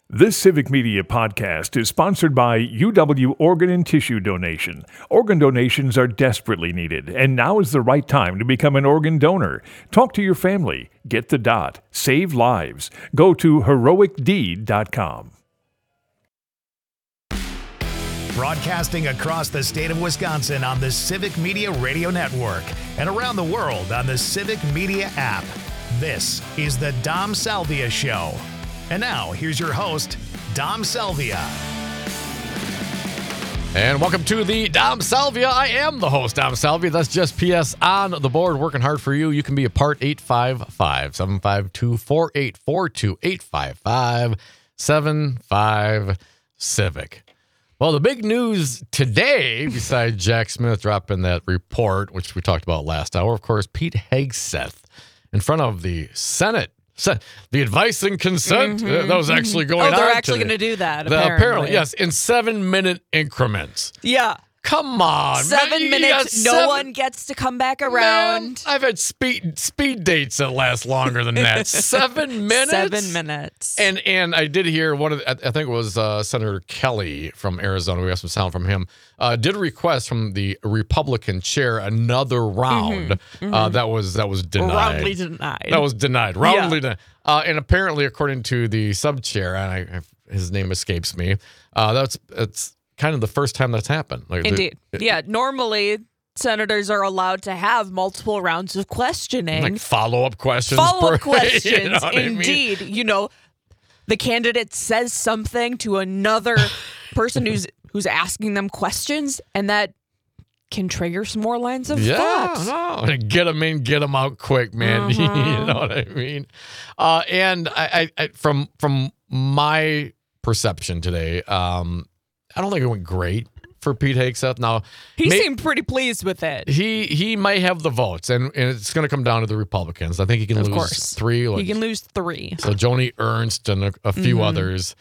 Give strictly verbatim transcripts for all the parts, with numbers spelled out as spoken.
This Civic Media podcast is sponsored by U W Organ and Tissue Donation. Organ donations are desperately needed, and now is the right time to become an organ donor. Talk to your family. Get the dot. Save lives. Go to heroic deed dot com. Broadcasting across the state of Wisconsin on the Civic Media Radio Network and around the world on the Civic Media app. This is the Dom Salvia Show. And now, here's your host, Dom Salvia. And welcome to the Dom Salvia. I am the host, Dom Salvia. That's just P S on the board, working hard for you. You can be a part eight five five, seven five two, four eight four two, eight five five, seven five Civic. Well, the big news today, besides Jack Smith dropping that report, which we talked about last hour, of course, Pete Hegseth in front of the Senate. So the advice and consent, mm-hmm, uh, that was actually going on. Oh, they're on actually going to do that, the, apparently. apparently. Yes, in seven-minute increments. Yeah. Come on. Seven man. minutes, no seven, one gets to come back around. Man, I've had speed speed dates that last longer than that. Seven minutes? Seven minutes. And and I did hear one of the, I think it was uh, Senator Kelly from Arizona. We got some sound from him. Uh, did request from the Republican chair another round. Mm-hmm, mm-hmm. Uh, that was that was denied. Roundly denied. That was denied. Roundly yeah. denied. Uh, and apparently, according to the sub chair, and I, his name escapes me, uh, that's it's. kind of the first time that's happened. Like Indeed. the, yeah, normally senators are allowed to have multiple rounds of questioning. Like follow-up questions. Follow-up per, questions, you know indeed. I mean? You know, the candidate says something to another person who's who's asking them questions, and that can trigger some more lines of yeah, thought. No. Get them in, get them out quick, man. Uh-huh. You know what I mean? Uh, and I, I, I, from from my perception today, um, I don't think it went great for Pete Hegseth. Now he may, seemed pretty pleased with it. He he might have the votes, and, and it's going to come down to the Republicans. I think he can of lose course. three. Like, he can lose three. So Joni Ernst and a, a few mm-hmm. others.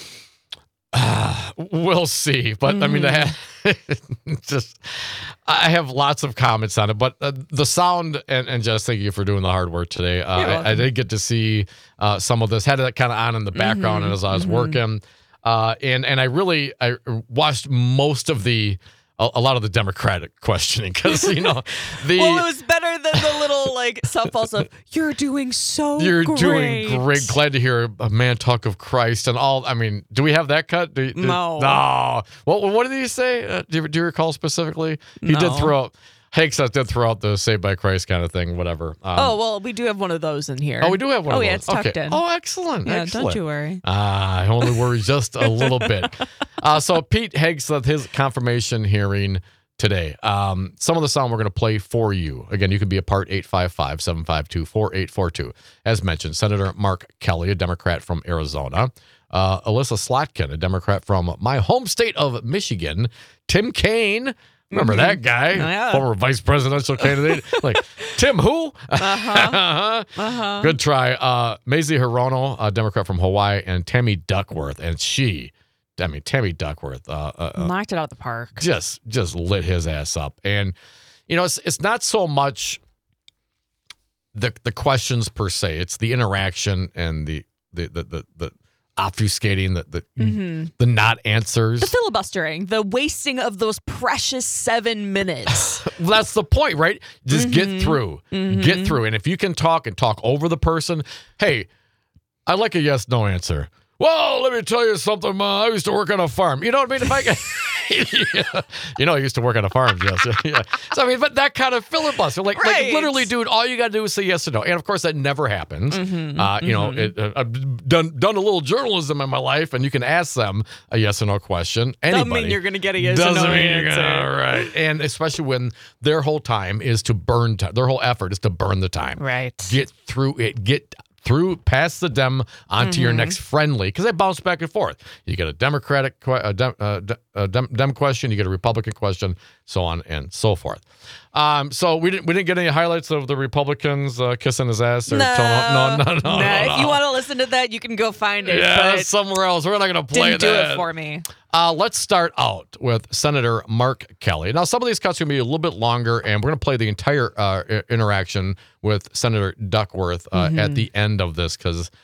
Uh, we'll see. But, mm-hmm. I mean, I have, just I have lots of comments on it. But uh, the sound, and, and Jess, thank you for doing the hard work today. Uh, I, I did get to see uh, some of this. Had it kind of on in the background mm-hmm. as I was mm-hmm. working. Uh, and and I really I watched most of the a, a lot of the Democratic questioning because you know the well it was better than the little like softball of you're doing so you're great. doing great. Glad to hear a man talk of Christ and all. I mean, do we have that cut? Do, do, no. No. What what did he say? Uh, do, you, do you recall specifically? He no. did throw out. Hegseth did throw out the Saved by Christ kind of thing, whatever. Um, oh, well, we do have one of those in here. Oh, we do have one oh, of those. Oh, yeah, it's tucked okay. in. Oh, excellent. Yeah, excellent. don't you worry. Ah, I only worry just a little bit. Uh, so Pete Hegseth, his confirmation hearing today. Um, some of the sound we're going to play for you. Again, you can be a part eight five five, seven five two, four eight four two. As mentioned, Senator Mark Kelly, a Democrat from Arizona. Uh, Alyssa Slotkin, a Democrat from my home state of Michigan. Tim Kaine. Remember mm-hmm. that guy, oh, yeah. former vice presidential candidate? Like, Tim who? Uh-huh. uh-huh. Good try. Uh, Mazie Hirono, a Democrat from Hawaii, and Tammy Duckworth. And she, I mean, Tammy Duckworth. Uh, uh, Knocked it out the park. Just just lit his ass up. And, you know, it's it's not so much the the questions per se. It's the interaction and the the the the, the obfuscating the the, mm-hmm. the not answers, the filibustering, the wasting of those precious seven minutes. Well, that's the point, right? Just mm-hmm. get through, mm-hmm. get through, and if you can talk and talk over the person, hey, I like a yes no answer. Well, let me tell you something. Uh, I used to work on a farm. You know what I mean? If I yeah. You know, I used to work on a farm, Jess. Yeah. So, I mean, but that kind of filibuster. Like, right. like literally, dude, all you got to do is say yes or no. And, of course, that never happens. Mm-hmm. Uh, you mm-hmm. know, it, uh, I've done done a little journalism in my life, and you can ask them a yes or no question. Anybody. Doesn't mean you're going to get a yes Doesn't or no mean answer. You're gonna, right. And especially when their whole time is to burn time. Their whole effort is to burn the time. Right. Get through it. Get through past the Dem onto mm-hmm. your next friendly, because they bounce back and forth. You get a Democratic que- a Dem, uh, a Dem, Dem question, you get a Republican question, so on and so forth. Um, so we didn't we didn't get any highlights of the Republicans uh, kissing his ass or no, telling him, no, no, no, no. no, If no. you want to listen to that, you can go find it. Yeah, but somewhere else. We're not going to play didn't that. do it for me. Uh, let's start out with Senator Mark Kelly. Now, some of these cuts are going to be a little bit longer, and we're going to play the entire uh, interaction with Senator Duckworth uh, mm-hmm. at the end of this, because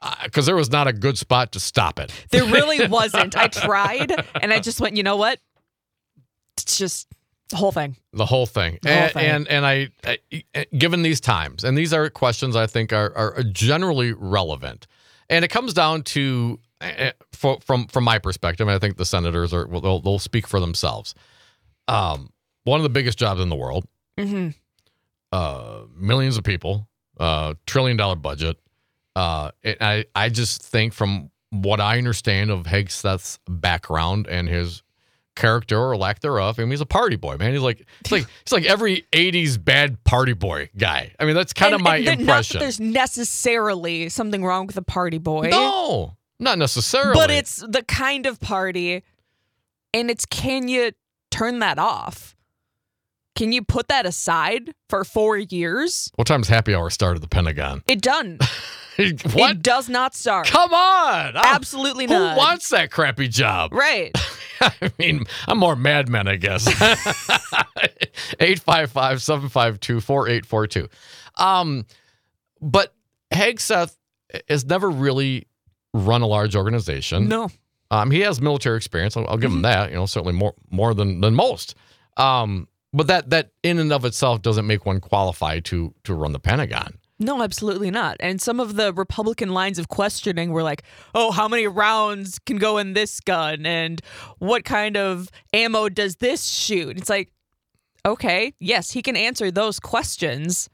because uh, there was not a good spot to stop it. There really wasn't. I tried, and I just went, you know what? It's just the whole thing. The whole thing. The whole and, thing. and and I, I, given these times, and these are questions I think are, are generally relevant, and it comes down to, uh, for, from from my perspective, and I think the senators are well, they'll, they'll speak for themselves. Um, one of the biggest jobs in the world, Mm-hmm. uh, millions of people, uh, trillion dollar budget. Uh, and I I just think from what I understand of Hegseth's background and his character or lack thereof, I mean, he's a party boy, man. He's like he's like he's like every eighties bad party boy guy. I mean, that's kind of my and impression. Not that there's necessarily something wrong with a party boy. No, not necessarily. But it's the kind of party, and it's can you turn that off? Can you put that aside for four years? What time's happy hour start at the Pentagon? It done. What? It does not start. Come on. Absolutely Who not. Who wants that crappy job? Right. I mean, I'm more Mad Men, I guess. eight five five, seven five two, four eight four two. Um, but Hegseth has never really run a large organization. No. Um, he has military experience. I'll, I'll give him that. You know, certainly more more than than most. Um, but that that in and of itself doesn't make one qualify to to run the Pentagon. No, absolutely not. And some of the Republican lines of questioning were like, oh, how many rounds can go in this gun? And what kind of ammo does this shoot? It's like, okay, yes, he can answer those questions.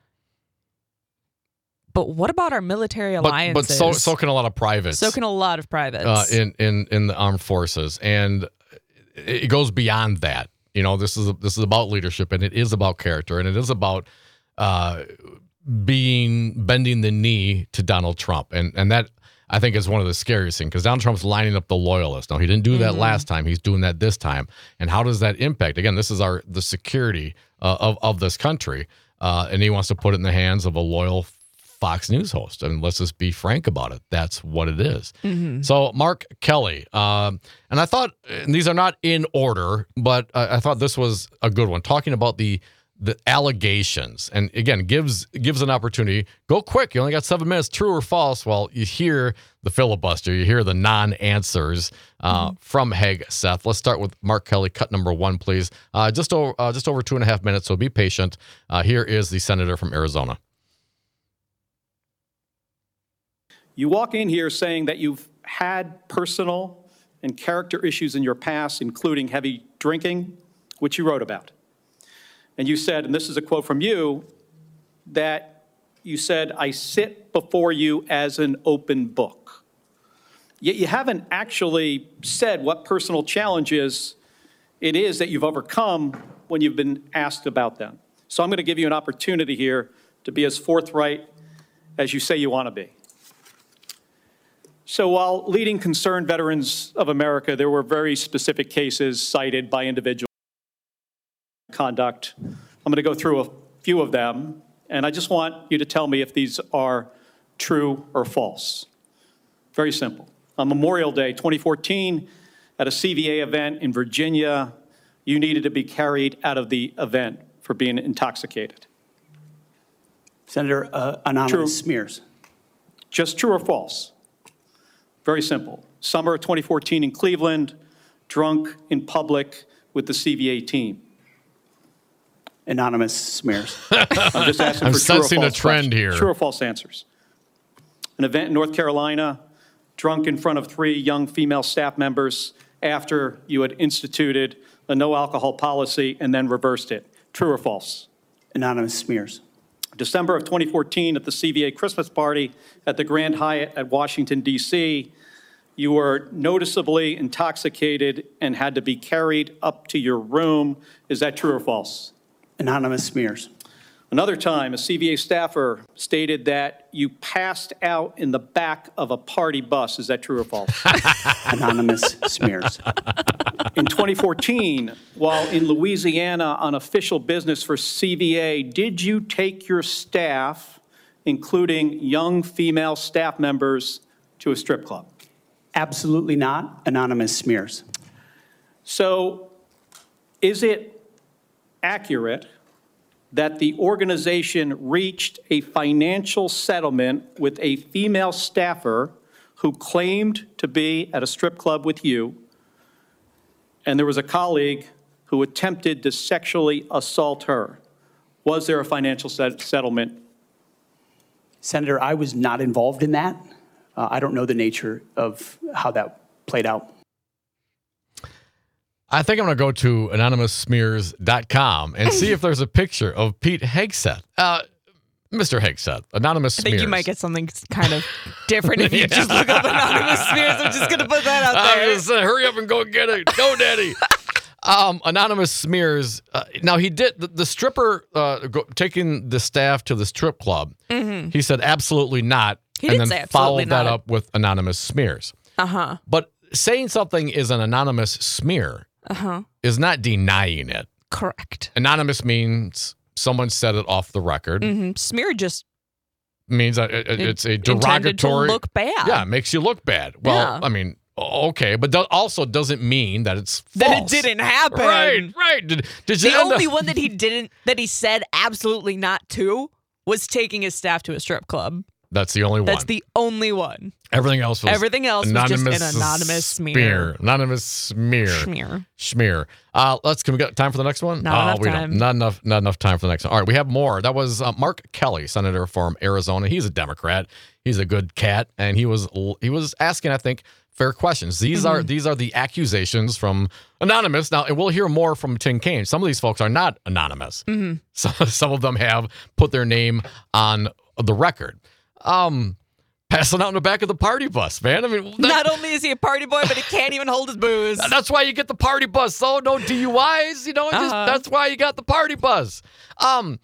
But what about our military alliances? But, but so, so can a lot of privates. So can a lot of privates. Uh, in, in, in the armed forces. And it goes beyond that. You know, this is this is about leadership, and it is about character, and it is about uh, being bending the knee to Donald Trump, and and that I think is one of the scariest things, because Donald Trump's lining up the loyalists. Now, he didn't do that mm-hmm. last time; he's doing that this time. And how does that impact? Again, this is our the security uh, of of this country, uh, and he wants to put it in the hands of a loyal Fox News host. I mean, let's just be frank about it. That's what it is. Mm-hmm. So, Mark Kelly, um, and I thought, and these are not in order, but uh, I thought this was a good one, talking about the the allegations. And again, gives gives an opportunity. Go quick. You only got seven minutes. True or false? Well, you hear the filibuster. You hear the non-answers uh, mm-hmm. from Hegseth. Let's start with Mark Kelly. Cut number one, please. Uh, just, over, uh, just over two and a half minutes, so be patient. Uh, here is the senator from Arizona. You walk in here saying that you've had personal and character issues in your past, including heavy drinking, which you wrote about. And you said, and this is a quote from you, that you said, I sit before you as an open book. Yet you haven't actually said what personal challenges it is that you've overcome when you've been asked about them. So I'm going to give you an opportunity here to be as forthright as you say you want to be. So while leading concerned veterans of America, there were very specific cases cited by individual conduct. I'm going to go through a few of them, and I just want you to tell me if these are true or false. Very simple. On Memorial Day twenty fourteen, at a C V A event in Virginia, you needed to be carried out of the event for being intoxicated. Senator, uh, anonymous true. smears. Just true or false? Very simple. Summer of twenty fourteen in Cleveland, drunk in public with the C V A team. Anonymous smears. I'm just asking I'm for true or sensing false a trend questions. here. True or false answers. An event in North Carolina, drunk in front of three young female staff members after you had instituted a no alcohol policy and then reversed it. True or false? Anonymous smears. December of twenty fourteen at the C V A Christmas party at the Grand Hyatt at Washington, D C, you were noticeably intoxicated and had to be carried up to your room. Is that true or false? Anonymous smears. Another time, a C V A staffer stated that you passed out in the back of a party bus. Is that true or false? Anonymous smears. In twenty fourteen, while in Louisiana on official business for C V A, did you take your staff, including young female staff members, to a strip club? Absolutely not. Anonymous smears. So is it accurate that the organization reached a financial settlement with a female staffer who claimed to be at a strip club with you, and there was a colleague who attempted to sexually assault her. Was there a financial set- settlement? Senator, I was not involved in that. Uh, I don't know the nature of how that played out. I think I'm going to go to anonymous smears dot com and see if there's a picture of Pete Hegseth. Uh, Mister Hegseth, Anonymous I Smears. think you might get something kind of different if you just look up Anonymous Smears. I'm just going to put that out there. I'm just saying, hurry up and go get it. Go, Daddy. um, Anonymous Smears. Uh, now, he did, the, the stripper uh, go, taking the staff to the strip club, mm-hmm. he said absolutely not. He and did then say absolutely followed that not. up with Anonymous Smears. Uh-huh. But saying something is an anonymous smear Uh-huh. is not denying it. Correct. Anonymous means someone said it off the record. Mm-hmm. Smear just Means that it, it, it's a intended derogatory. to look bad. Yeah, it makes you look bad. Well, Yeah. I mean, okay, but that also doesn't mean that it's false. that it didn't happen. Right, right. Did, did you The end only up- one that he didn't, that he said absolutely not to, was taking his staff to a strip club. That's the only one. That's the only one. Everything else was Everything else was just anonymous an anonymous smear. Anonymous smear. Smear. Schmear. Uh, let's. Can we get time for the next one? Not oh, enough we time. Don't. Not enough. Not enough time for the next one. All right, we have more. That was uh, Mark Kelly, senator from Arizona. He's a Democrat. He's a good cat, and he was he was asking, I think, fair questions. These Mm-hmm. are these are the accusations from anonymous. Now, and we'll hear more from Tim Kaine. Some of these folks are not anonymous. Mm-hmm. Some some of them have put their name on the record. Um. Passing out in the back of the party bus, man. I mean, that, Not only is he a party boy, but he can't even hold his booze. that's why you get the party bus. So no D U Is, you know. Just, Uh-huh. that's why you got the party bus. Um.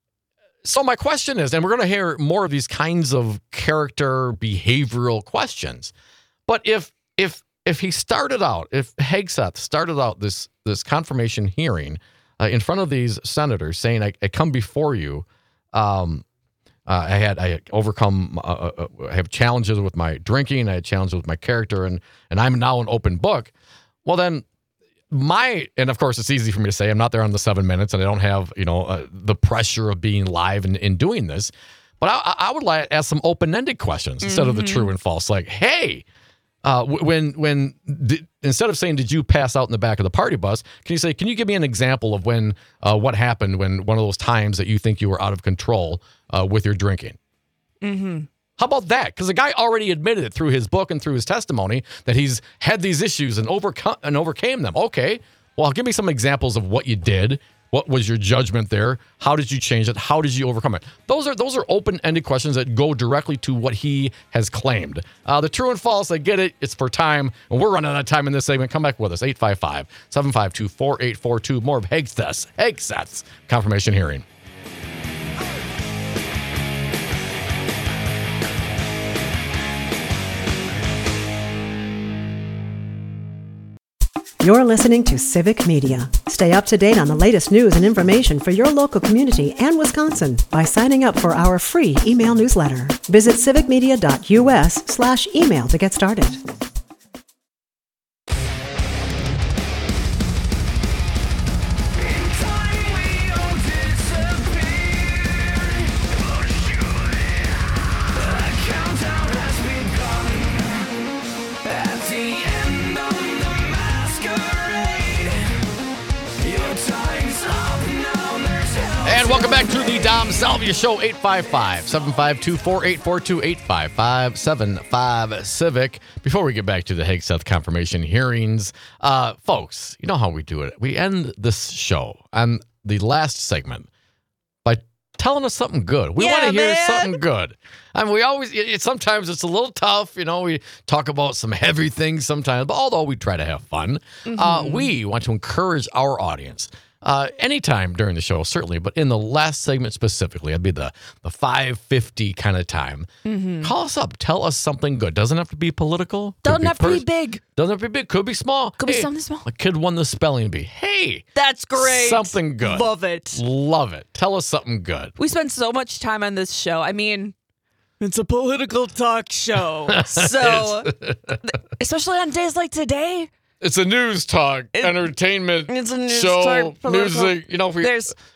So my question is, and we're going to hear more of these kinds of character behavioral questions. But if if if he started out, if Hegseth started out this this confirmation hearing uh, in front of these senators, saying, "I, I come before you." Um, Uh, I had I had overcome. Uh, uh, I have challenges with my drinking. I had challenges with my character, and and I'm now an open book. Well, then my and of course it's easy for me to say I'm not there on the seven minutes, and I don't have you know uh, the pressure of being live and in doing this. But I, I would like to ask some open-ended questions instead Mm-hmm. of the true and false. Like, hey, uh, when when did, instead of saying did you pass out in the back of the party bus, can you say can you give me an example of when uh, what happened when one of those times that you think you were out of control uh, with your drinking? Mm-hmm. How about that? Because the guy already admitted it through his book and through his testimony that he's had these issues and overcome and overcame them. Okay, well, give me some examples of what you did. What was your judgment there? How did you change it? How did you overcome it? Those are those are open-ended questions that go directly to what he has claimed. Uh, the true and false, I get it. It's for time. And we're running out of time in this segment. Come back with us. eight five five, seven five two, four eight four two. More of Hegseth's, Hegseth's confirmation hearing. You're listening to Civic Media. Stay up to date on the latest news and information for your local community and Wisconsin by signing up for our free email newsletter. Visit civicmedia.us slash email to get started. And welcome back to the Dom Salvia Show, eight five five, seven five two, four eight four two, eight five five, seven five Civic. Before we get back to the Hegseth confirmation hearings, uh, folks, you know how we do it. We end this show on the last segment by telling us something good. We Yeah, want to hear man. something good. I mean, we always, it, it, sometimes it's a little tough, you know, we talk about some heavy things sometimes, but although we try to have fun, Mm-hmm. uh, we want to encourage our audience. Uh, anytime during the show, certainly, but in the last segment specifically, it'd be the, the five fifty kind of time. Mm-hmm. Call us up. Tell us something good. Doesn't have to be political. Could Doesn't have to be pers- big. Doesn't have to be big. Could be small. Could be something small. A kid won the spelling bee. Hey, That's great. something good. Love it. Love it. Tell us something good. We spend so much time on this show. I mean, it's a political talk show. So, especially on days like today, It's a news talk, It- entertainment it's a news show, talk, political- music. You know, we There's-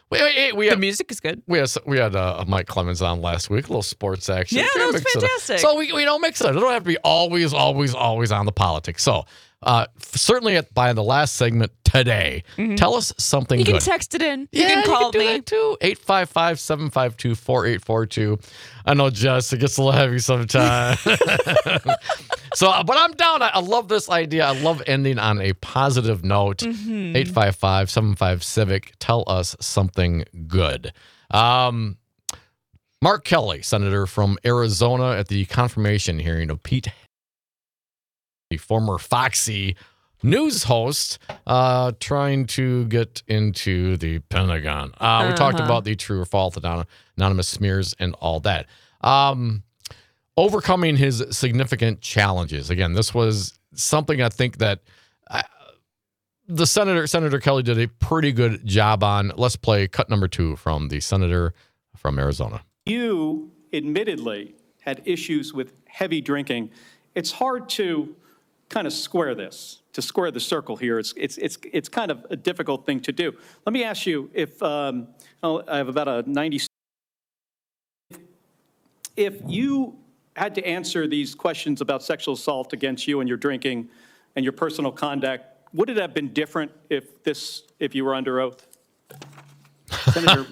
We, we, we The had, music is good. we had we had uh, Mike Clemens on last week. A little sports action. Yeah, Kinda that was mix it up. fantastic. So we we don't mix it. It don't have to be always, always, always on the politics. So uh, certainly at, by the last segment today, tell us something You good. can text it in. You Yeah, can call you can do me. that too. eight five five, seven five two, four eight four two. I know, Jess, it gets a little heavy sometimes. so, but I'm down. I, I love this idea. I love ending on a positive note. eight five five, seven five Civic. Tell us something good. Um, Mark Kelly, Senator from Arizona, at the confirmation hearing of Pete, the former Foxy news host, uh, trying to get into the Pentagon. Uh, we talked Uh-huh. about the true or false anon- anonymous smears and all that. Um, overcoming his significant challenges. Again, this was something I think that uh, the Senator, Senator Kelly did a pretty good job on. Let's play cut number two from the Senator from Arizona. You admittedly had issues with heavy drinking. It's hard to kind of square this, to square the circle here. It's it's it's it's kind of a difficult thing to do. Let me ask you if um, oh, I have about a ninety. If you had to answer these questions about sexual assault against you and your drinking and your personal conduct, would it have been different if this if you were under oath? Senator,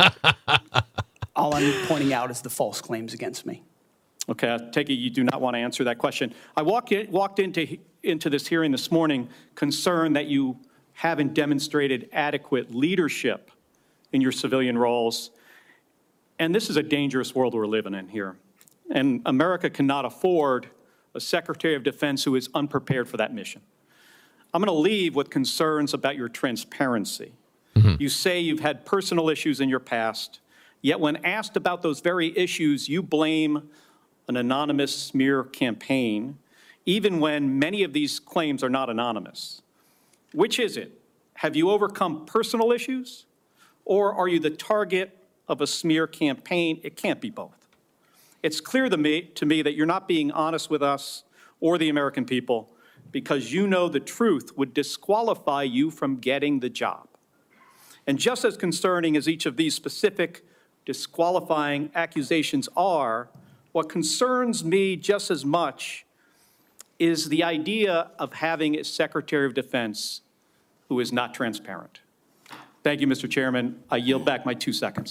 all I'm pointing out is the false claims against me. Okay, I take it you do not want to answer that question. I walked in, walked into into this hearing this morning concerned that you haven't demonstrated adequate leadership in your civilian roles. And this is a dangerous world we're living in here. And America cannot afford a Secretary of Defense who is unprepared for that mission. I'm going to leave with concerns about your transparency. Mm-hmm. You say you've had personal issues in your past, yet when asked about those very issues, you blame an anonymous smear campaign, even when many of these claims are not anonymous. Which is it? Have you overcome personal issues, or are you the target of a smear campaign? It can't be both. It's clear to me, to me that you're not being honest with us or the American people because you know the truth would disqualify you from getting the job. And just as concerning as each of these specific disqualifying accusations are, what concerns me just as much is the idea of having a Secretary of Defense who is not transparent. Thank you, Mister Chairman. I yield back my two seconds.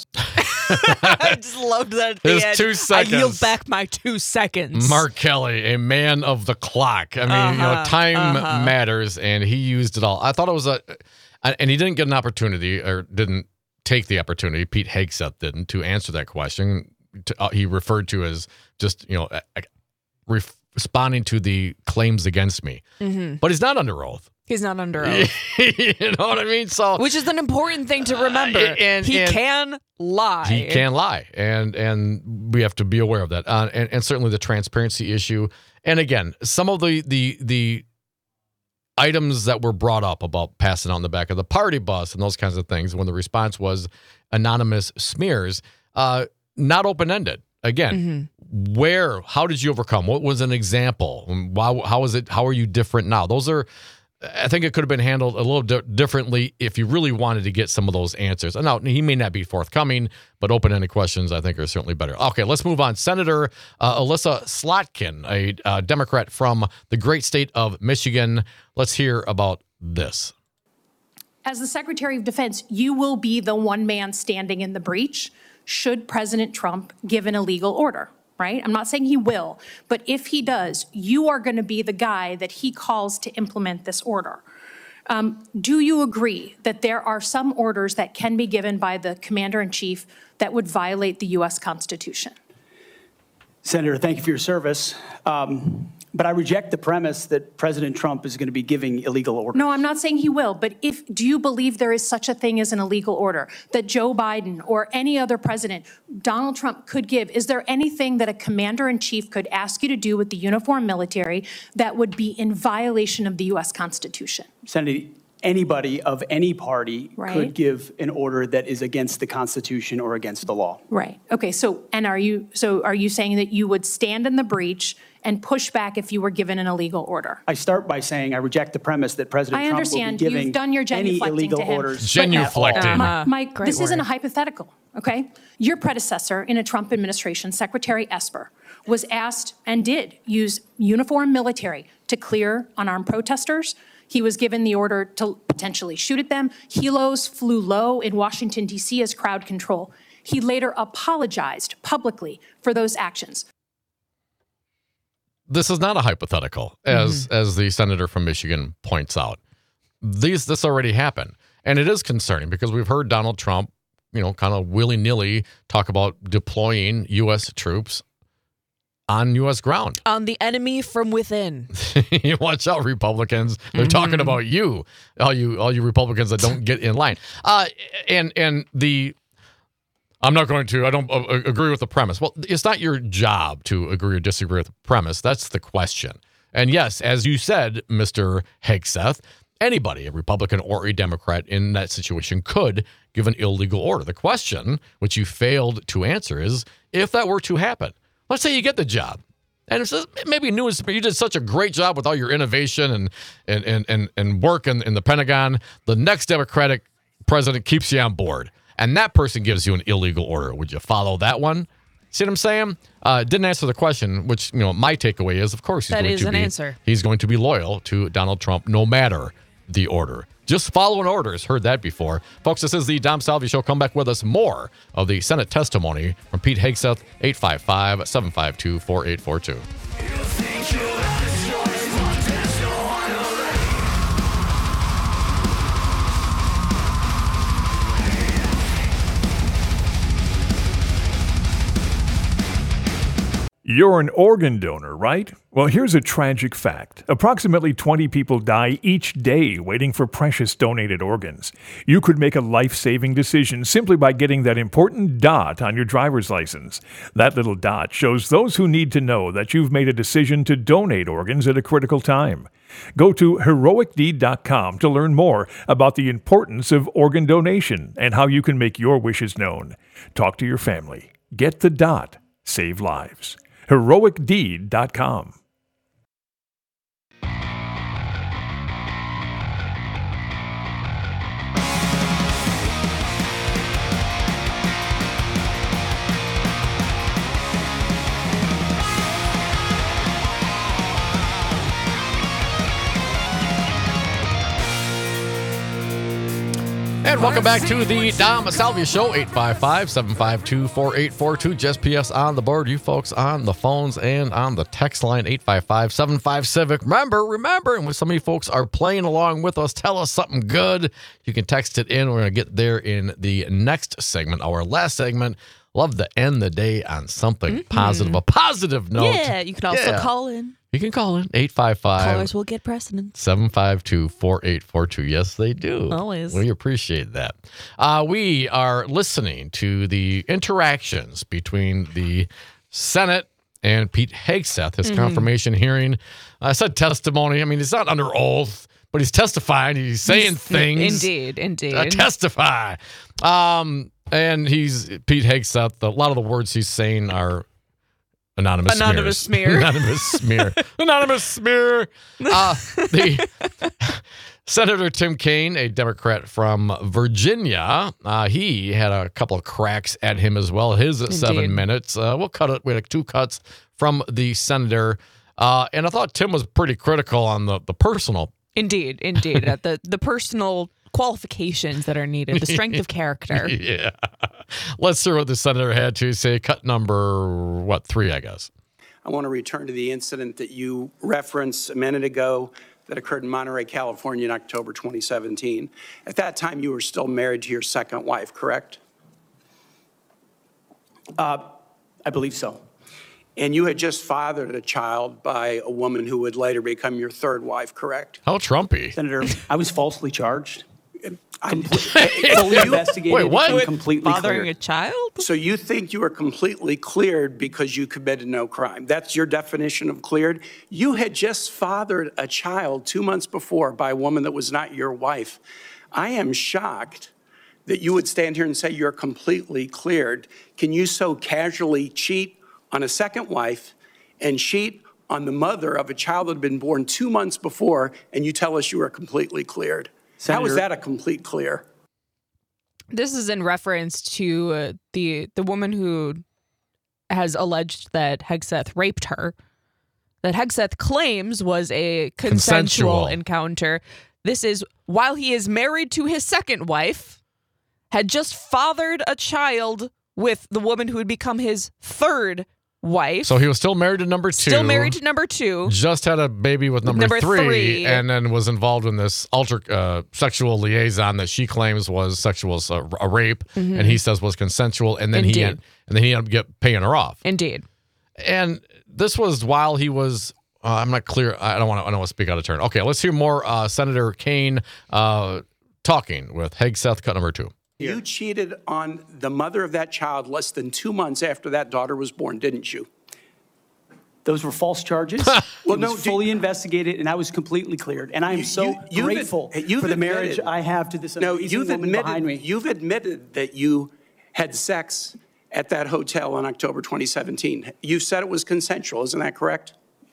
I just loved that at the His end. two seconds. I yield back my two seconds. Mark Kelly, a man of the clock. I mean, you know, Uh-huh, time uh-huh. matters, and he used it all. I thought it was a, and he didn't get an opportunity, or didn't take the opportunity. Pete Hegseth didn't to answer that question. To, uh, he referred to as just, you know, uh, uh, ref- responding to the claims against me, Mm-hmm. but he's not under oath. He's not under oath. You know what I mean? So Which is an important thing to remember. Uh, and- he and- can lie. he can lie, and and we have to be aware of that, uh, and and certainly the transparency issue. And again, some of the the the items that were brought up about passing out in the back of the party bus and those kinds of things, when the response was anonymous smears, uh, not open ended. Again, Mm-hmm. where, how did you overcome? What was an example? Why, how is it? How are you different now? Those are. I think it could have been handled a little di- differently if you really wanted to get some of those answers. And now, he may not be forthcoming, but open-ended questions, I think, are certainly better. Okay, let's move on. Senator uh, Alyssa Slotkin, a uh, Democrat from the great state of Michigan. Let's hear about this. As the Secretary of Defense, you will be the one man standing in the breach should President Trump give an illegal order. Right? I'm not saying he will, but if he does, you are going to be the guy that he calls to implement this order. Um, do you agree that there are some orders that can be given by the Commander-in-Chief that would violate the U S Constitution? Senator, thank you for your service. Um, but I reject the premise that President Trump is going to be giving illegal orders. No, I'm not saying he will, but if, do you believe there is such a thing as an illegal order that Joe Biden or any other president, Donald Trump, could give? Is there anything that a commander-in-chief could ask you to do with the uniformed military that would be in violation of the U S Constitution? Senator, anybody of any party Right. could give an order that is against the Constitution or against the law. Right. Okay. So, and are you, so are you saying that you would stand in the breach and push back if you were given an illegal order. I start by saying I reject the premise that President I Trump understand. will be giving You've done your any genuflecting illegal to him. orders. Genuflecting. at all. My, my, Great this isn't word. a hypothetical, okay? Your predecessor in a Trump administration, Secretary Esper, was asked and did use uniformed military to clear unarmed protesters. He was given the order to potentially shoot at them. Helos flew low in Washington, D C as crowd control. He later apologized publicly for those actions. This is not a hypothetical, as as the senator from Michigan points out. These this already happened, and it is concerning because we've heard Donald Trump, you know, kind of willy nilly talk about deploying U S troops on U S ground. On the enemy from within. Watch out, Republicans! They're talking about you, all you all you Republicans that don't get in line. Uh, and and the. I'm not going to, I don't uh, agree with the premise. Well, it's not your job to agree or disagree with the premise. That's the question. And yes, as you said, Mister Hegseth, anybody, a Republican or a Democrat in that situation could give an illegal order. The question, which you failed to answer, is if that were to happen, let's say you get the job. And it's just, maybe new, you did such a great job with all your innovation and and and and, and work in, in the Pentagon. The next Democratic president keeps you on board. And that person gives you an illegal order. Would you follow that one? See what I'm saying? Uh, didn't answer the question, which, you know, my takeaway is, of course, he's That going is to an be answer. he's going to be loyal to Donald Trump no matter the order. Just following orders. Heard that before. Folks, this is the Dom Salvi Show. Come back with us. More of the Senate testimony from Pete Hegseth, eight five five, seven five two, four eight four two. You're an organ donor, right? Well, here's a tragic fact. Approximately twenty people die each day waiting for precious donated organs. You could make a life-saving decision simply by getting that important dot on your driver's license. That little dot shows those who need to know that you've made a decision to donate organs at a critical time. Go to heroic deed dot com to learn more about the importance of organ donation and how you can make your wishes known. Talk to your family. Get the dot. Save lives. heroic deed dot com. And welcome back to the Dom Salvia Show, eight five five, seven five two, four eight four two. Just P S on the board. You folks on the phones and on the text line, eight five five, seven five, civic. Remember, remember, and when some of you folks are playing along with us, tell us something good. You can text it in. We're going to get there in the next segment, our last segment. Love to end the day on something mm-hmm. positive, a positive note. Yeah, you can also Yeah. call in. You can call in, eight five five. Callers will get precedence. seven five two, four eight four two. Yes, they do. Always. We appreciate that. Uh, we are listening to the interactions between the Senate and Pete Hegseth, his Mm-hmm. confirmation hearing. I said testimony. I mean, he's not under oath, but he's testifying. He's saying things. Indeed, indeed. Uh, testify. Um, and he's Pete Hegseth. A lot of the words he's saying are Anonymous, Anonymous smears. smear. Anonymous smear. Anonymous smear. Uh, the Senator Tim Kaine, a Democrat from Virginia, uh, he had a couple of cracks at him as well. His at seven Indeed. minutes. Uh, we'll cut it. We had two cuts from the senator. Uh, and I thought Tim was pretty critical on the, the personal. Indeed, indeed. At the, the personal qualifications that are needed, the strength of character. Yeah. Let's hear what the senator had to say. Cut number, what, three, I guess. I want to return to the incident that you referenced a minute ago that occurred in Monterey, California in October twenty seventeen. At that time, you were still married to your second wife, correct? Uh, I believe so. And you had just fathered a child by a woman who would later become your third wife, correct? How Trumpy. Senator, I was falsely charged. I'm, Fully investigated Wait, what? and completely Bothering cleared. a child? So you think you were completely cleared because you committed no crime. That's your definition of cleared? You had just fathered a child two months before by a woman that was not your wife. I am shocked that you would stand here and say you're completely cleared. Can you so casually cheat on a second wife and cheat on the mother of a child that had been born two months before, and you tell us you were completely cleared. Senator, how is that a complete clear? This is in reference to uh, the the woman who has alleged that Hegseth raped her. That Hegseth claims was a consensual, consensual encounter. This is while he is married to his second wife, had just fathered a child with the woman who would become his third wife. So he was still married to number two. Still married to number two. Just had a baby with number, number three, three, and then was involved in this ultra uh, sexual liaison that she claims was sexual uh, a rape, mm-hmm. and he says was consensual. And then Indeed. he and then he ended up get, paying her off. Indeed. And this was while he was. Uh, I'm not clear. I don't want to. I don't want to speak out of turn. Okay, let's hear more. Uh, Senator Kaine uh, talking with Hegseth, cut number two. You cheated on the mother of that child less than two months after that daughter was born, didn't you? Those were false charges. well, it no, was fully investigated, and I was completely cleared. And I'm you, so you, grateful ad, for the admitted, marriage I have to this no, amazing you've woman admitted, behind me. You've admitted that you had sex at that hotel in October twenty seventeen. You said it was consensual. Isn't that correct?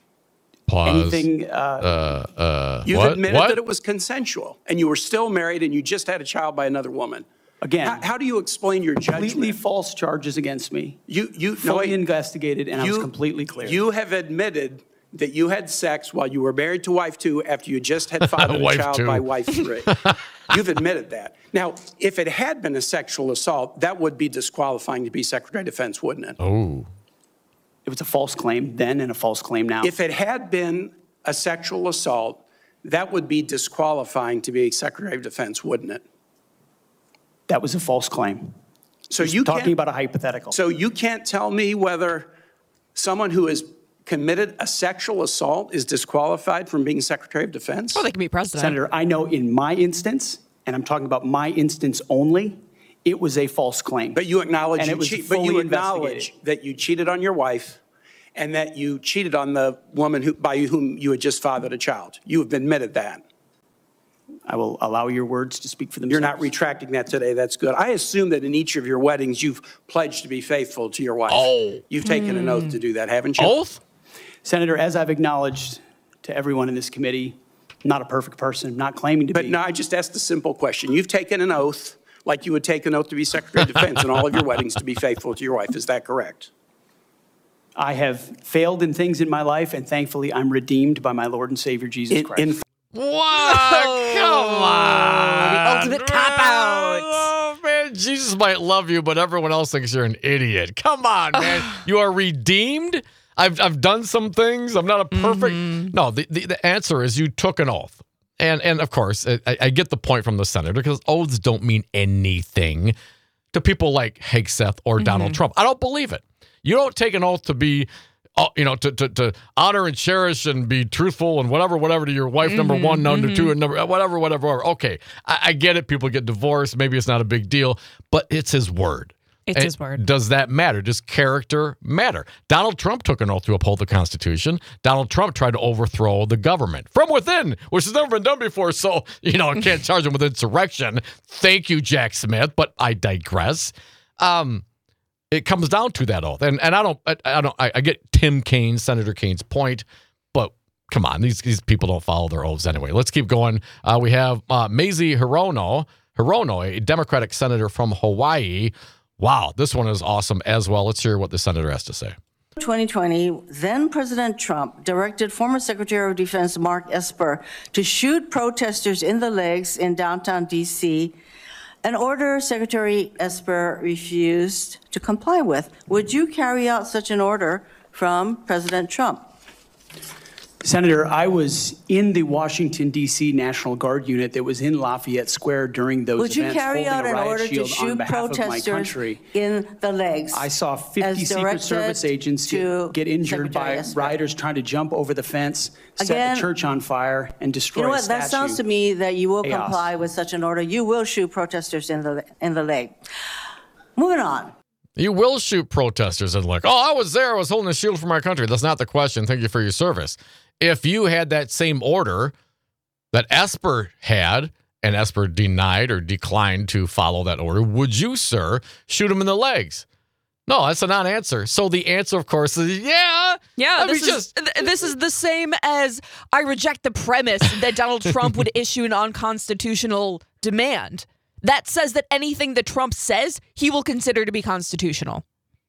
Pause. Anything? Uh, uh, uh, you've what? admitted what? that it was consensual, and you were still married, and you just had a child by another woman. Again, how, how do you explain your judgment? Completely false charges against me. You, you fully no, investigated, and you, I was completely clear. You have admitted that you had sex while you were married to wife two after you just had fathered a child two. by wife three. You've admitted that. Now, if it had been a sexual assault, that would be disqualifying to be Secretary of Defense, wouldn't it? Oh. It was a false claim then and a false claim now. If it had been a sexual assault, that would be disqualifying to be Secretary of Defense, wouldn't it? That was a false claim. So Just you talking about a hypothetical. So you can't tell me whether someone who has committed a sexual assault is disqualified from being Secretary of Defense? Well, they can be president. Senator, I know in my instance, and I'm talking about my instance only, it was a false claim. But you acknowledge and you it was cheat, but fully you acknowledge that you cheated on your wife and that you cheated on the woman who, by whom you had just fathered a child. You have admitted that. I will allow your words to speak for themselves. You're not retracting that today. That's good. I assume that in each of your weddings, you've pledged to be faithful to your wife. Oh. You've taken mm. an oath to do that, haven't you? Oath? Senator, as I've acknowledged to everyone in this committee, not a perfect person, not claiming to but be. But no, I just asked a simple question. You've taken an oath like you would take an oath to be Secretary of Defense in all of your weddings to be faithful to your wife. Is that correct? I have failed in things in my life, and thankfully I'm redeemed by my Lord and Savior, Jesus in, Christ. In What? Come on. The ultimate cop-out. Oh, man, Jesus might love you, but everyone else thinks you're an idiot. Come on, man. You are redeemed? I've I've done some things. I'm not a perfect... Mm-hmm. No, the, the, the answer is you took an oath. And, and of course, I, I get the point from the senator because oaths don't mean anything to people like Hegseth or mm-hmm. Donald Trump. I don't believe it. You don't take an oath to be... Uh, you know, to, to to honor and cherish and be truthful and whatever, whatever to your wife, mm-hmm, number one, number mm-hmm. two, and number whatever, whatever. whatever. Okay, I, I get it. People get divorced. Maybe it's not a big deal, but it's his word. It's and his word. Does that matter? Does character matter? Donald Trump took an oath to uphold the Constitution. Donald Trump tried to overthrow the government from within, which has never been done before. So, you know, I can't charge him with insurrection. Thank you, Jack Smith, but I digress. Um, It comes down to that oath, and and I don't I, I don't I, I get Tim Kaine, Senator Kaine's point, but come on, these these people don't follow their oaths anyway. Let's keep going. Uh, we have uh, Mazie Hirono, Hirono, a Democratic senator from Hawaii. Wow, this one is awesome as well. Let's hear what the senator has to say. twenty twenty, then President Trump directed former Secretary of Defense Mark Esper to shoot protesters in the legs in downtown D C, an order Secretary Esper refused to comply with. Would you carry out such an order from President Trump? Senator, I was in the Washington, D C National Guard unit that was in Lafayette Square during those Would you events, carry out holding a an riot order to shield on shoot behalf of my protesters country. in the legs? I saw fifty as Secret directed Service agents to get, get injured Secretary by Esper? rioters trying to jump over the fence, set Again, the church on fire, and destroy You know a what? That statue. sounds to me that you will Chaos. comply with such an order. You will shoot protesters in the in the leg. Moving on. You will shoot protesters and like, oh, I was there. I was holding a shield for my country. That's not the question. Thank you for your service. If you had that same order that Esper had, and Esper denied or declined to follow that order, would you, sir, shoot him in the legs? No, that's a non-answer. So the answer, of course, is yeah. Yeah, I this mean, is just th- this is the same as I reject the premise that Donald Trump would issue an unconstitutional demand. That says that anything that Trump says, he will consider to be constitutional.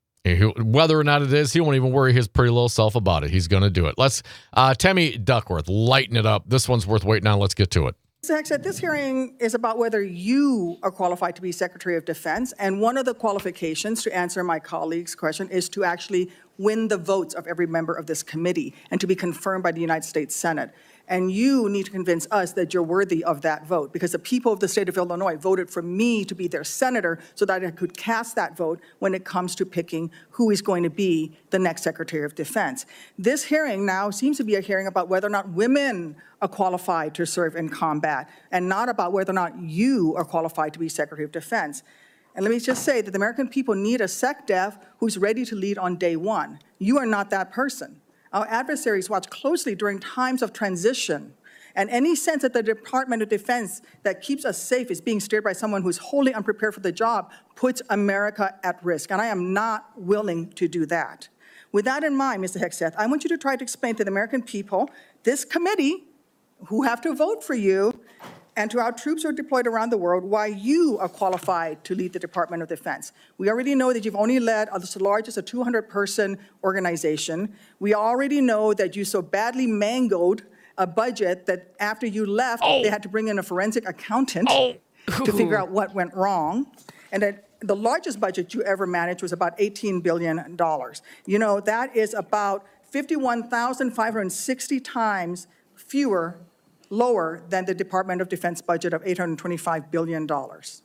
whether or not it is, he won't even worry his pretty little self about it. He's going to do it. Let's, uh, Tammy Duckworth, lighten it up. This one's worth waiting on. Let's get to it. Mister Hegseth, this hearing is about whether you are qualified to be Secretary of Defense, and one of the qualifications, to answer my colleague's question, is to actually win the votes of every member of this committee and to be confirmed by the United States Senate. And you need to convince us that you're worthy of that vote, because the people of the state of Illinois voted for me to be their senator so that I could cast that vote when it comes to picking who is going to be the next Secretary of Defense. This hearing now seems to be a hearing about whether or not women are qualified to serve in combat, and not about whether or not you are qualified to be Secretary of Defense. And let me just say that the American people need a SecDef who's ready to lead on day one. You are not that person. Our adversaries watch closely during times of transition, and any sense that the Department of Defense that keeps us safe is being steered by someone who's wholly unprepared for the job puts America at risk, and I am not willing to do that. With that in mind, Mister Hegseth, I want you to try to explain to the American people, this committee, who have to vote for you, and to our troops who are deployed around the world, why you are qualified to lead the Department of Defense. We already know that you've only led the largest, a two hundred person organization. We already know that you so badly mangled a budget that after you left, oh. they had to bring in a forensic accountant oh. to figure out what went wrong. And that the largest budget you ever managed was about eighteen billion dollars. You know, that is about fifty-one thousand five hundred sixty times fewer lower than the Department of Defense budget of eight hundred twenty-five billion dollars.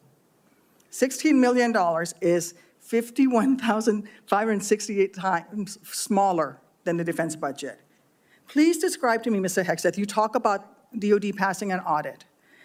sixteen million dollars is fifty-one thousand five hundred sixty-eight times smaller than the defense budget. Please describe to me, Mister Hegseth, you talk about D O D passing an audit.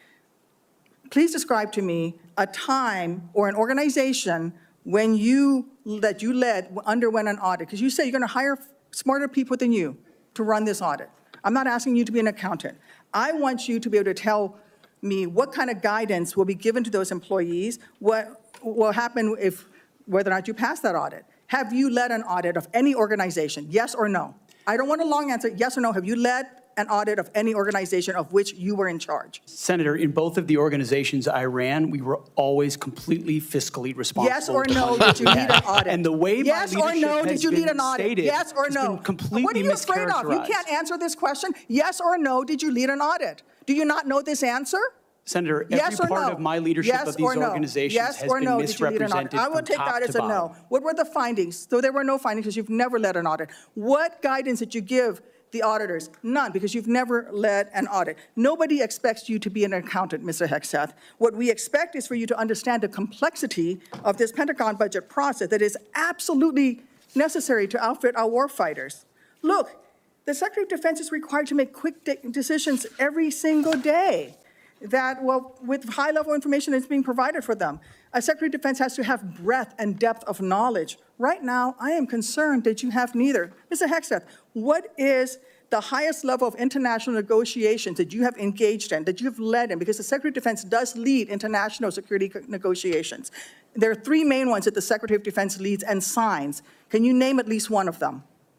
Please describe to me a time or an organization when you, that you led underwent an audit, because you say you're going to hire smarter people than you to run this audit. I'm not asking you to be an accountant. I want you to be able to tell me what kind of guidance will be given to those employees, what will happen if, whether or not you pass that audit. Have you led an audit of any organization, yes or no? I don't want a long answer, yes or no. Have you led an audit of any organization of which you were in charge? Senator, in both of the organizations I ran, we were always completely fiscally responsible. Yes or no, did you lead an audit? And the way yes my leadership or no, has did you lead an audit? stated, yes or no? Completely what are you afraid of? You can't answer this question. Yes or no, did you lead an audit? Do you not know this answer? Senator, every yes part no? of my leadership yes of these no? organizations yes has or been no, misrepresented I will take that as a bottom. no. What were the findings? So there were no findings because you've never led an audit. What guidance did you give the auditors? None, because you've never led an audit. Nobody expects you to be an accountant, Mister Hegseth. What we expect is for you to understand the complexity of this Pentagon budget process that is absolutely necessary to outfit our warfighters. Look, the Secretary of Defense is required to make quick de- decisions every single day that, well, with high-level information that's being provided for them. A Secretary of Defense has to have breadth and depth of knowledge. Right now, I am concerned that you have neither. Mister Hegseth, what is the highest level of international negotiations that you have engaged in, that you have led in? Because the Secretary of Defense does lead international security negotiations. There are three main ones that the Secretary of Defense leads and signs. Can you name at least one of them?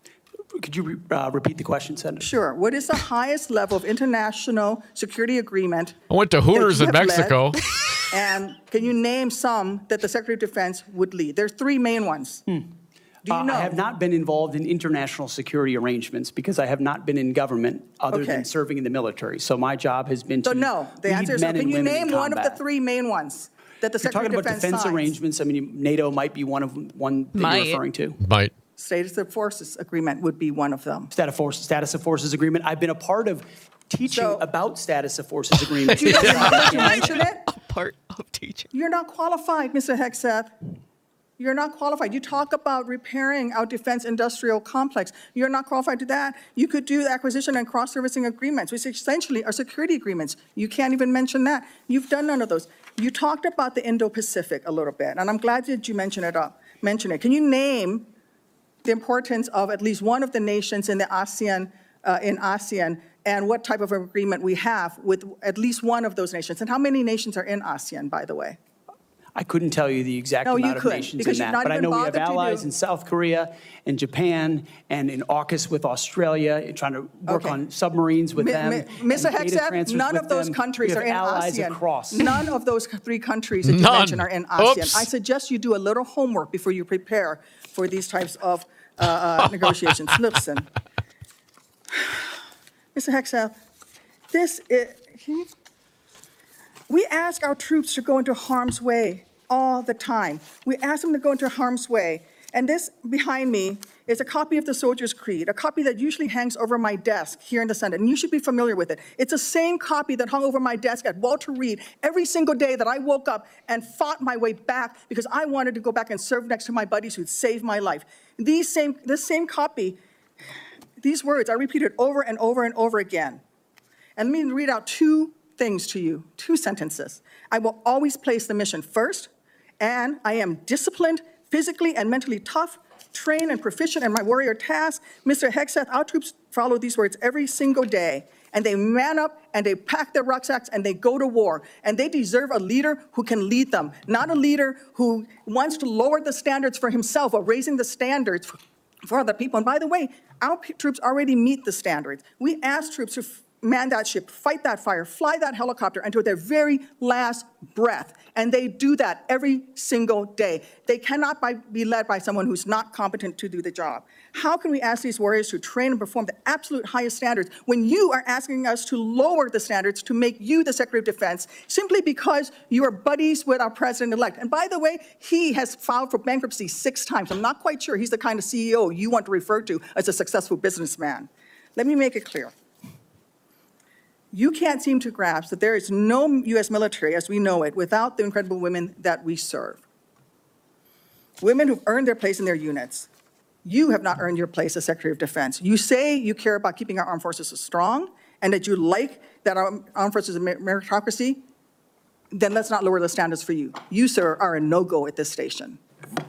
Could you uh, repeat the question, Senator? Sure. What is the highest level of international security agreement? I went to Hooters in Mexico. Led, and can you name some that the Secretary of Defense would lead? There's three main ones. Hmm. Do you know? Uh, I have not been involved in international security arrangements because I have not been in government other okay. than serving in the military. So my job has been so to no. The answer is no. Can you name one of the three main ones that the Secretary of Defense You're talking about defense signs? arrangements. I mean, NATO might be one of them, one that might. you're referring to. Might. Status of Forces Agreement would be one of them. Status of Forces, status of Forces Agreement. I've been a part of teaching so, about Status of Forces Agreement. You don't you mention it? A part of teaching. You're not qualified, Mister Hegseth. You're not qualified. You talk about repairing our defense industrial complex. You're not qualified to that. You could do acquisition and cross-servicing agreements, which essentially are security agreements. You can't even mention that. You've done none of those. You talked about the Indo-Pacific a little bit, and I'm glad that you mentioned it up. Mention it. Can you name the importance of at least one of the nations in the ASEAN, uh, in ASEAN, and what type of agreement we have with at least one of those nations? And how many nations are in ASEAN, by the way? I couldn't tell you the exact No, you amount of couldn't, nations because in you're that, not but I even know we have bothered to allies do- in South Korea and Japan and in AUKUS with Australia, and trying to work Okay. on submarines with Mi- them. mi- Mister and data Hegseth, transfers none with of those them. countries We are have in allies ASEAN. across. None of those three countries that you None. mentioned are in ASEAN. Oops. I suggest you do a little homework before you prepare for these types of uh, uh, negotiations. Listen, Mister Hegseth, this is, we ask our troops to go into harm's way all the time. We ask them to go into harm's way. And this behind me is a copy of the Soldier's Creed, a copy that usually hangs over my desk here in the Senate, and you should be familiar with it. It's the same copy that hung over my desk at Walter Reed every single day that I woke up and fought my way back because I wanted to go back and serve next to my buddies who'd saved my life. These same, this same copy, these words, I repeated over and over and over again. And let me read out two things to you, two sentences. I will always place the mission first, and I am disciplined, physically and mentally tough, trained and proficient in my warrior task. Mister Hegseth, our troops follow these words every single day, and they man up and they pack their rucksacks and they go to war. And they deserve a leader who can lead them, not a leader who wants to lower the standards for himself or raising the standards for, for other people. And by the way, our p- troops already meet the standards. We ask troops to f- man that ship, fight that fire, fly that helicopter until their very last breath. And they do that every single day. They cannot by, be led by someone who's not competent to do the job. How can we ask these warriors to train and perform the absolute highest standards when you are asking us to lower the standards to make you the Secretary of Defense simply because you are buddies with our president-elect? And by the way, he has filed for bankruptcy six times. I'm not quite sure he's the kind of C E O you want to refer to as a successful businessman. Let me make it clear. You can't seem to grasp that there is no U S military as we know it without the incredible women that we serve. Women who've earned their place in their units. You have not earned your place as Secretary of Defense. You say you care about keeping our armed forces strong and that you like that our armed forces are meritocracy, then let's not lower the standards for you. You, sir, are a no-go at this station.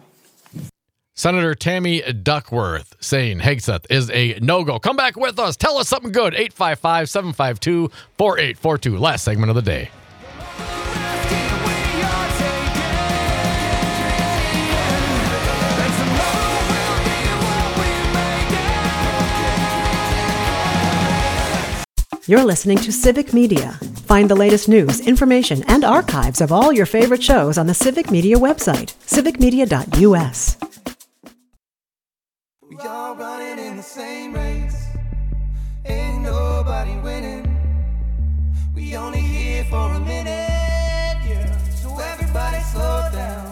Senator Tammy Duckworth saying Hegseth is a no-go. Come back with us. Tell us something good. eight five five, seven five two, four eight four two. Last segment of the day. You're listening to Civic Media. Find the latest news, information, and archives of all your favorite shows on the Civic Media website, civic media dot u s. We all running in the same race. Ain't nobody winning. We only here for a minute, yeah. So everybody slow down.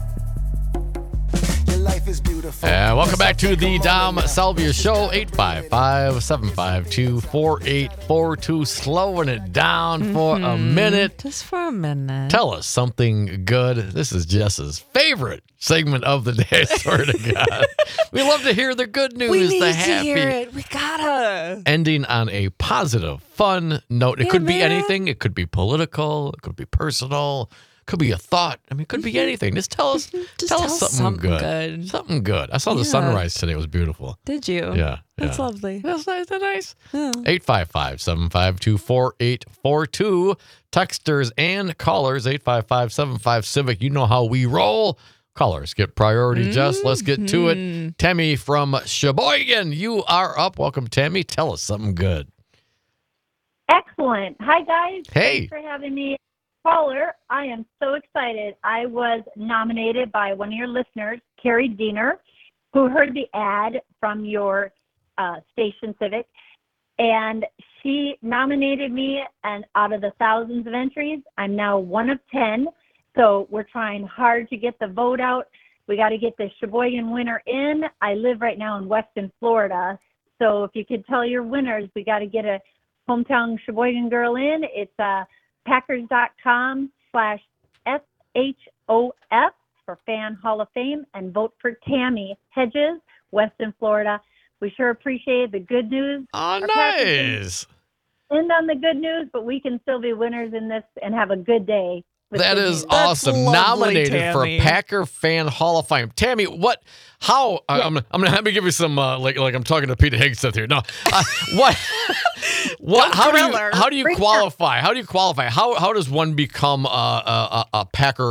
Your life is beautiful. Uh, welcome back to the Dom Salvia Show. eight five five, seven five two, four eight four two. Slowing it down for a minute. Just for a minute. Tell us something good. This is Jess's favorite segment of the day, I swear to God. We love to hear the good news, We need the to happy. hear it. We gotta. Ending on a positive, fun note. It Yeah, could be man. anything. It could be political. It could be personal. It could be a thought. I mean, it could be anything. Just tell us, Just tell, tell us something, something good. good. Something good. I saw the Yeah. sunrise today. It was beautiful. Did you? Yeah. That's yeah. lovely. That's nice. That's nice. Yeah. eight five five, seven five two, four eight four two. Texters and callers, eight five five, seven five, Civic. You know how we roll. Callers get priority, Jess. Let's get to it. Tammy from Sheboygan, you are up. Welcome, Tammy. Tell us something good. Excellent. Hi, guys. Hey. Thanks for having me. Caller, I am so excited. I was nominated by one of your listeners, Carrie Diener, who heard the ad from your uh, station, Civic, and she nominated me, and out of the thousands of entries, I'm now one of ten. So we're trying hard to get the vote out. We got to get the Sheboygan winner in. I live right now in Weston, Florida. So if you could tell your winners, we got to get a hometown Sheboygan girl in. It's uh, packers.com slash S H O F for Fan Hall of Fame, and vote for Tammy Hedges, Weston, Florida. We sure appreciate the good news. Oh, Our nice. End on the good news, but we can still be winners in this and have a good day. with That good is news. awesome. lovely, Nominated Tammy. for Packer Fan Hall of Fame. Tammy, what, how, I- I'm, I'm going to have me give you some, uh, like, like I'm talking to Peter Hegseth here. No, uh, what, what, how do you, grill her. how do you Bring it qualify? How do you qualify? How, how does one become a, a, a Packer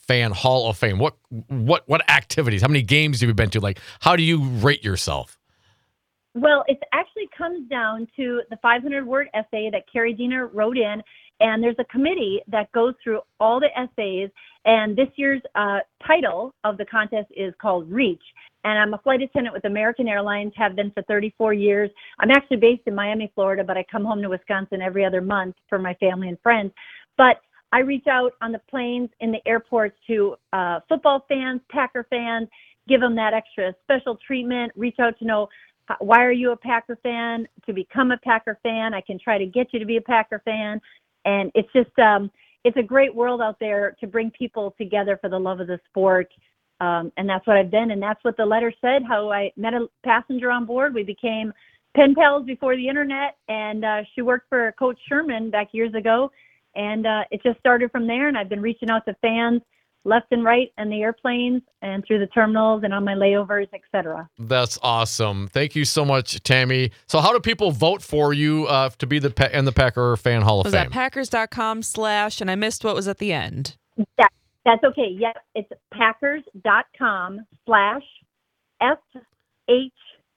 Fan Hall of Fame? What what what activities? How many games have you been to? Like, how do you rate yourself? Well, it actually comes down to the five hundred word essay that Carrie Diener wrote in, and there's a committee that goes through all the essays, and this year's uh, title of the contest is called Reach, and I'm a flight attendant with American Airlines, have been for thirty-four years. I'm actually based in Miami, Florida, but I come home to Wisconsin every other month for my family and friends. But I reach out on the planes, in the airports to uh, football fans, Packer fans, give them that extra special treatment, reach out to know, why are you a Packer fan? To become a Packer fan, I can try to get you to be a Packer fan. And it's just, um, it's a great world out there to bring people together for the love of the sport. Um, and that's what I've been. And that's what the letter said, how I met a passenger on board. We became pen pals before the internet. And uh, she worked for Coach Sherman back years ago. And uh, it just started from there. And I've been reaching out to fans left and right and the airplanes and through the terminals and on my layovers, et cetera. That's awesome. Thank you so much, Tammy. So how do people vote for you uh, to be the pa- in the Packer Fan Hall of was Fame? that packers.com slash, and I missed what was at the end. That, that's okay. Yep. It's packers.com slash F H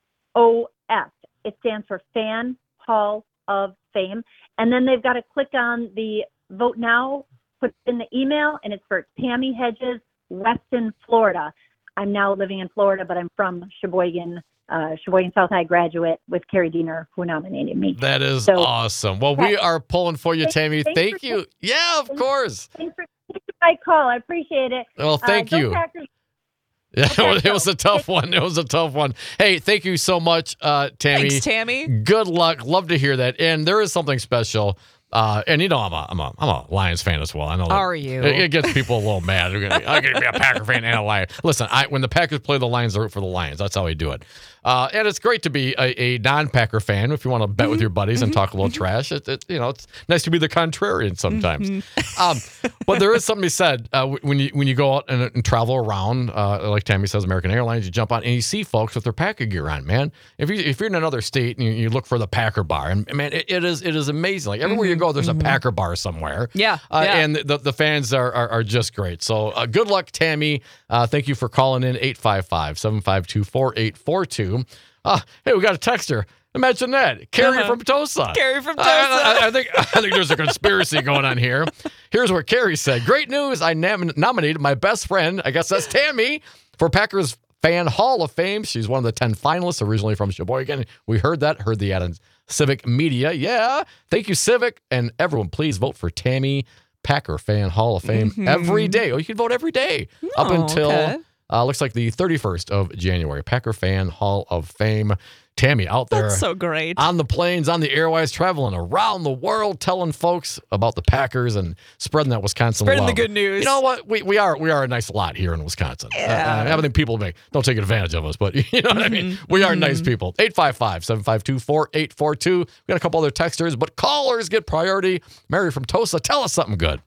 O F. It stands for Fan Hall of Fame. And then they've got to click on the Vote Now, put in the email, and it's for Tammy Hedges, Weston, Florida. I'm now living in Florida, but I'm from Sheboygan, uh, Sheboygan South High graduate with Carrie Diener, who nominated me. That is so, awesome. Well, we are pulling for you, Tammy. Thanks Thank for, you. Yeah, of thanks, course. Thanks for taking my call. I appreciate it. Well, thank uh, you. Packers. Yeah, it was a tough one. It was a tough one. Hey, thank you so much, uh, Tammy. Thanks, Tammy. Good luck. Love to hear that. And there is something special. Uh, and you know, I'm a, I'm a, I'm a Lions fan as well. I know. That Are you? It, it gets people a little mad. I'm going to be a Packer fan and a Lion. Listen, I, when the Packers play the Lions, I root for the Lions. That's how we do it. Uh, and it's great to be a, a non-Packer fan if you want to bet mm-hmm. with your buddies mm-hmm. and talk a little mm-hmm. trash. It, it, you know, it's nice to be the contrarian sometimes. Mm-hmm. um, but there is something to be said uh, when you when you go out and, and travel around, uh, like Tammy says, American Airlines. You jump on and you see folks with their Packer gear on. Man, if you if you're in another state and you, you look for the Packer bar, and man, it, it is it is amazing. Like everywhere mm-hmm. you go, there's mm-hmm. a Packer bar somewhere. Yeah, uh, yeah. and the the fans are are, are just great. So uh, good luck, Tammy. Uh, thank you for calling in eight five five, seven five two, four eight four two. Uh, hey, we got a texter. Imagine that. Carrie uh-huh. from Tosa. Carrie from Tosa. I, I, I, think, I think there's a conspiracy going on here. Here's what Carrie said. Great news. I nam- nominated my best friend, I guess that's Tammy, for Packers Fan Hall of Fame. She's one of the ten finalists, originally from Sheboygan. We heard that. Heard the ad on Civic Media. Yeah. Thank you, Civic. And everyone, please vote for Tammy, Packer Fan Hall of Fame mm-hmm. every day. Oh, you can vote every day oh, up until... Okay. Uh, looks like the thirty-first of January. Packer Fan Hall of Fame. Tammy out there. That's so great. On the planes, on the airways, traveling around the world, telling folks about the Packers and spreading that Wisconsin spreading love. the good news. You know what? We we are we are a nice lot here in Wisconsin. Yeah. Uh, I think people may, don't take advantage of us, but you know what I mean? We are mm-hmm. nice people. eight five five, seven five two, four eight four two. We got a couple other texters, but callers get priority. Mary from Tosa, tell us something good.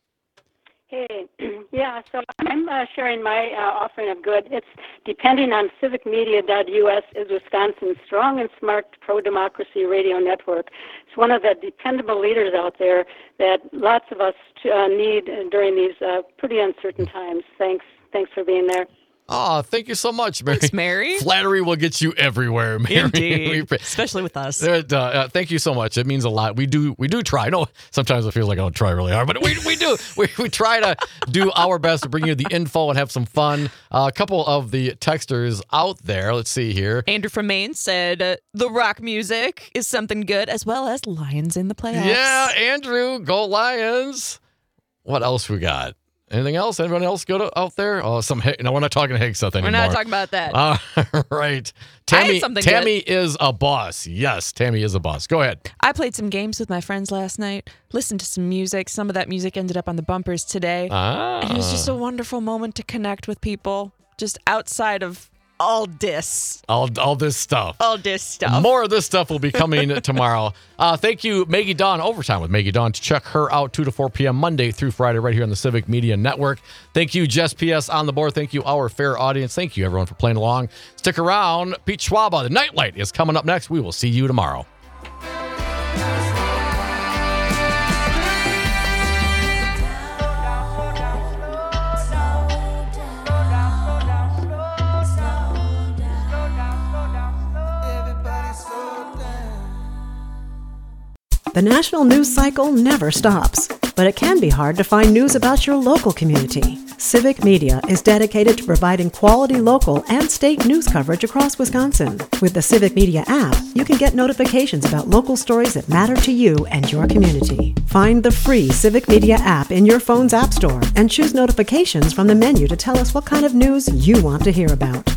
Hey, yeah, so I'm uh, sharing my uh, offering of good. It's depending on civic media dot U S is Wisconsin's strong and smart pro-democracy radio network. It's one of the dependable leaders out there that lots of us uh, need during these uh, pretty uncertain times. Thanks. Thanks for being there. Oh, thank you so much, Mary. Thanks, Mary. Flattery will get you everywhere, Mary. Indeed, especially with us. Uh, uh, thank you so much. It means a lot. We do we do try. I know sometimes it feels like I don't try really hard, but we we do. we, we try to do our best to bring you the info and have some fun. Uh, a couple of the texters out there. Let's see here. Andrew from Maine said uh, the rock music is something good, as well as Lions in the playoffs. Yeah, Andrew, go Lions. What else we got? Anything else? Anyone else go to, out there? Oh, some. No, we're not talking Hig stuff anymore. We're not talking about that. All uh, right. Tammy, Tammy is a boss. Yes, Tammy is a boss. Go ahead. I played some games with my friends last night, listened to some music. Some of that music ended up on the bumpers today. Ah. And it was just a wonderful moment to connect with people, just outside of all this. All, all this stuff. All this stuff. More of this stuff will be coming tomorrow. Uh, thank you, Maggie Dawn, Overtime with Maggie Dawn. Check her out two to four p.m. Monday through Friday right here on the Civic Media Network. Thank you, Jess P S on the board. Thank you, our fair audience. Thank you, everyone, for playing along. Stick around. Pete Schwaba, the Nightlight, is coming up next. We will see you tomorrow. The national news cycle never stops, but it can be hard to find news about your local community. Civic Media is dedicated to providing quality local and state news coverage across Wisconsin. With the Civic Media app, you can get notifications about local stories that matter to you and your community. Find the free Civic Media app in your phone's app store and choose notifications from the menu to tell us what kind of news you want to hear about.